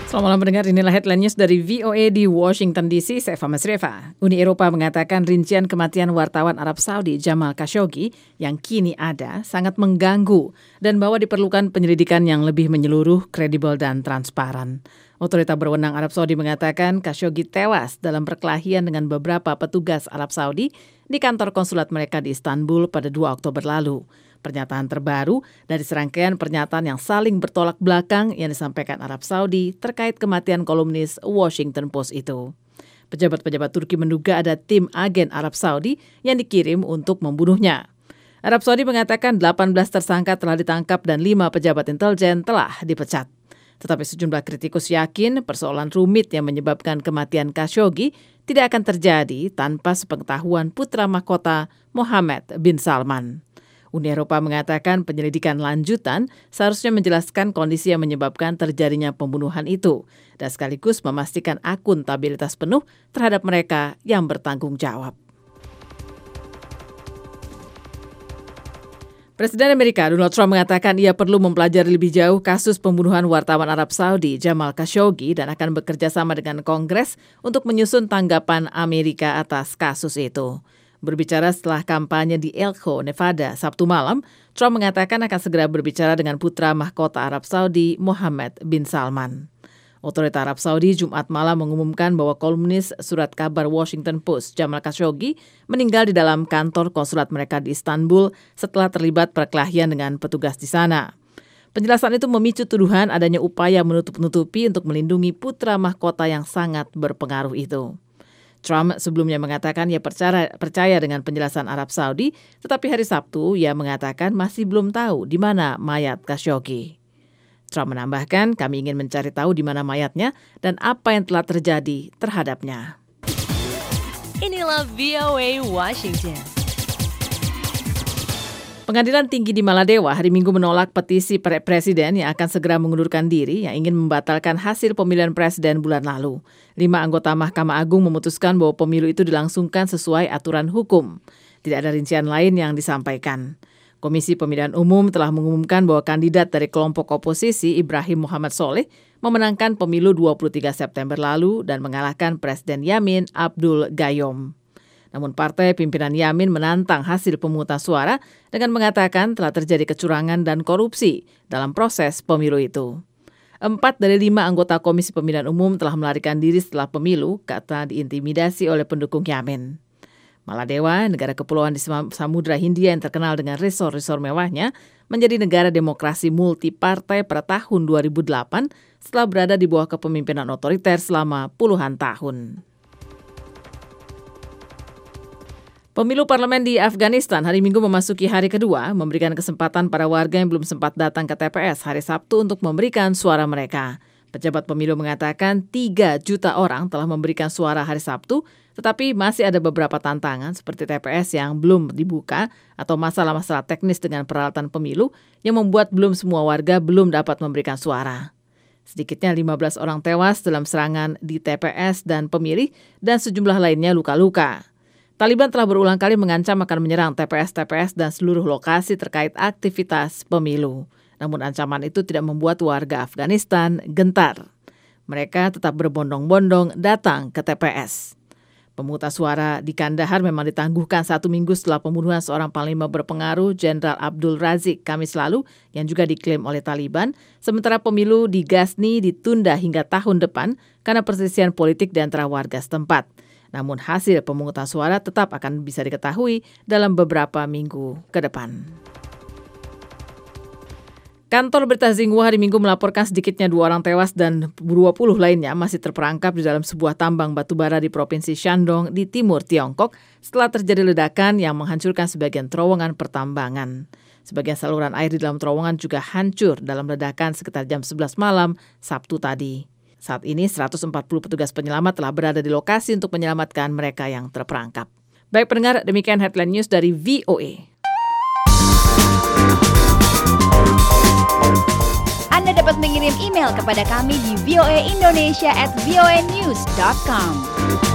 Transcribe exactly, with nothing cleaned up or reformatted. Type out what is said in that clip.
Selamat malam pendengar, inilah headline news dari V O A di Washington D C, saya Fama Sreva. Uni Eropa mengatakan rincian kematian wartawan Arab Saudi Jamal Khashoggi yang kini ada sangat mengganggu dan bahwa diperlukan penyelidikan yang lebih menyeluruh, kredibel dan transparan. Otorita berwenang Arab Saudi mengatakan Khashoggi tewas dalam perkelahian dengan beberapa petugas Arab Saudi di kantor konsulat mereka di Istanbul pada dua Oktober lalu. Pernyataan terbaru dari serangkaian pernyataan yang saling bertolak belakang yang disampaikan Arab Saudi terkait kematian kolumnis Washington Post itu. Pejabat-pejabat Turki menduga ada tim agen Arab Saudi yang dikirim untuk membunuhnya. Arab Saudi mengatakan delapan belas tersangka telah ditangkap dan lima pejabat intelijen telah dipecat. Tetapi sejumlah kritikus yakin persoalan rumit yang menyebabkan kematian Khashoggi tidak akan terjadi tanpa sepengetahuan putra mahkota Mohammed bin Salman. Uni Eropa mengatakan penyelidikan lanjutan seharusnya menjelaskan kondisi yang menyebabkan terjadinya pembunuhan itu dan sekaligus memastikan akuntabilitas penuh terhadap mereka yang bertanggung jawab. Presiden Amerika Donald Trump mengatakan ia perlu mempelajari lebih jauh kasus pembunuhan wartawan Arab Saudi Jamal Khashoggi dan akan bekerja sama dengan Kongres untuk menyusun tanggapan Amerika atas kasus itu. Berbicara setelah kampanye di Elko, Nevada, Sabtu malam, Trump mengatakan akan segera berbicara dengan putra mahkota Arab Saudi, Mohammed bin Salman. Otorita Arab Saudi Jumat malam mengumumkan bahwa kolumnis surat kabar Washington Post, Jamal Khashoggi, meninggal di dalam kantor konsulat mereka di Istanbul setelah terlibat perkelahian dengan petugas di sana. Penjelasan itu memicu tuduhan adanya upaya menutup-nutupi untuk melindungi putra mahkota yang sangat berpengaruh itu. Trump sebelumnya mengatakan ia percaya, percaya dengan penjelasan Arab Saudi, tetapi hari Sabtu ia mengatakan masih belum tahu di mana mayat Khashoggi. Trump menambahkan, kami ingin mencari tahu di mana mayatnya dan apa yang telah terjadi terhadapnya. Inilah V O A Washington. Pengadilan Tinggi di Maladewa hari Minggu menolak petisi presiden yang akan segera mengundurkan diri yang ingin membatalkan hasil pemilihan presiden bulan lalu. Lima anggota Mahkamah Agung memutuskan bahwa pemilu itu dilangsungkan sesuai aturan hukum. Tidak ada rincian lain yang disampaikan. Komisi Pemilihan Umum telah mengumumkan bahwa kandidat dari kelompok oposisi Ibrahim Muhammad Soleh memenangkan pemilu dua puluh tiga September lalu dan mengalahkan Presiden Yamin Abdul Gayoom. Namun partai pimpinan Yamin menantang hasil pemungutan suara dengan mengatakan telah terjadi kecurangan dan korupsi dalam proses pemilu itu. Empat dari lima anggota Komisi Pemilihan Umum telah melarikan diri setelah pemilu karena diintimidasi oleh pendukung Yamin. Maladewa, negara kepulauan di Samudra Hindia yang terkenal dengan resor-resor mewahnya, menjadi negara demokrasi multipartai pada tahun dua ribu delapan setelah berada di bawah kepemimpinan otoriter selama puluhan tahun. Pemilu parlemen di Afghanistan hari Minggu memasuki hari kedua, memberikan kesempatan para warga yang belum sempat datang ke T P S hari Sabtu untuk memberikan suara mereka. Pejabat pemilu mengatakan tiga juta orang telah memberikan suara hari Sabtu, tetapi masih ada beberapa tantangan seperti T P S yang belum dibuka atau masalah-masalah teknis dengan peralatan pemilu yang membuat belum semua warga belum dapat memberikan suara. Sedikitnya lima belas orang tewas dalam serangan di T P S dan pemilih dan sejumlah lainnya luka-luka. Taliban telah berulang kali mengancam akan menyerang T P S-T P S dan seluruh lokasi terkait aktivitas pemilu. Namun ancaman itu tidak membuat warga Afghanistan gentar. Mereka tetap berbondong-bondong datang ke T P S. Pemungutan suara di Kandahar memang ditangguhkan satu minggu setelah pembunuhan seorang panglima berpengaruh Jenderal Abdul Razik Kamis lalu yang juga diklaim oleh Taliban. Sementara pemilu di Ghazni ditunda hingga tahun depan karena perselisihan politik di antara warga setempat. Namun hasil pemungutan suara tetap akan bisa diketahui dalam beberapa minggu ke depan. Kantor berita Xinhua hari Minggu melaporkan sedikitnya dua orang tewas dan dua puluh lainnya masih terperangkap di dalam sebuah tambang batubara di Provinsi Shandong di timur Tiongkok setelah terjadi ledakan yang menghancurkan sebagian terowongan pertambangan. Sebagian saluran air di dalam terowongan juga hancur dalam ledakan sekitar jam sebelas malam Sabtu tadi. Saat ini seratus empat puluh petugas penyelamat telah berada di lokasi untuk menyelamatkan mereka yang terperangkap. Baik pendengar, demikian headline news dari V O A. Anda dapat mengirim email kepada kami di voaindonesia at voanews dot com.